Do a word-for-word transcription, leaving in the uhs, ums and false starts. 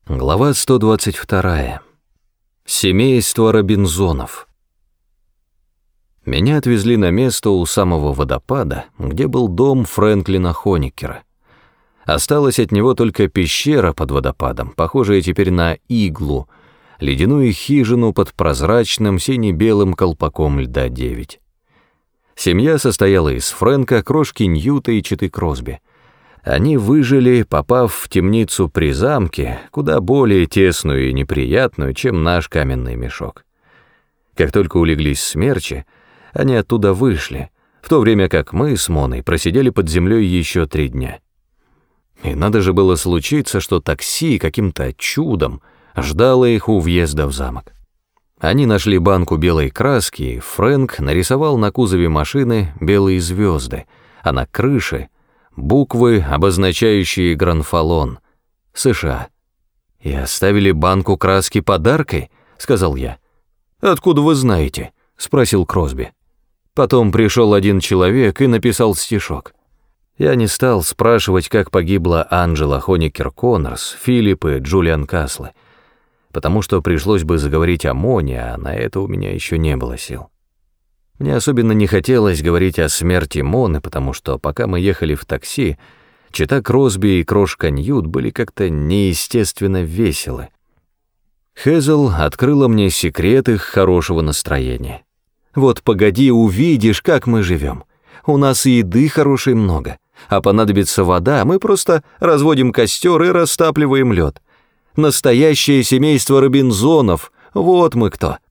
Глава сто двадцать два. Семейство Робинзонов. Меня отвезли на место у самого водопада, где был дом Фрэнклина Хоникера. Осталась от него только пещера под водопадом, похожая теперь на иглу, ледяную хижину под прозрачным сине-белым колпаком льда девять. Семья состояла из Фрэнка, крошки Ньюта и читы Кросби. Они выжили, попав в темницу при замке, куда более тесную и неприятную, чем наш каменный мешок. Как только улеглись смерчи, они оттуда вышли, в то время как мы с Моной просидели под землей еще три дня. И надо же было случиться, что такси каким-то чудом ждало их у въезда в замок. Они нашли банку белой краски, и Фрэнк нарисовал на кузове машины белые звезды, а на крыше — буквы, обозначающие Гранфалон, США. «И оставили банку краски подаркой?» — сказал я. «Откуда вы знаете?» — спросил Кросби. Потом пришел один человек и написал стишок. Я не стал спрашивать, как погибла Анджела Хоникер Коннорс, Филипп и Джулиан Каслы, потому что пришлось бы заговорить о Моне, а на это у меня еще не было сил. Мне особенно не хотелось говорить о смерти Моны, потому что, пока мы ехали в такси, чита Кросби и крошка Ньют были как-то неестественно веселы. Хезл открыла мне секрет их хорошего настроения. «Вот погоди, увидишь, как мы живем. У нас и еды хорошей много, а понадобится вода, мы просто разводим костер и растапливаем лед. Настоящее семейство Робинзонов, вот мы кто».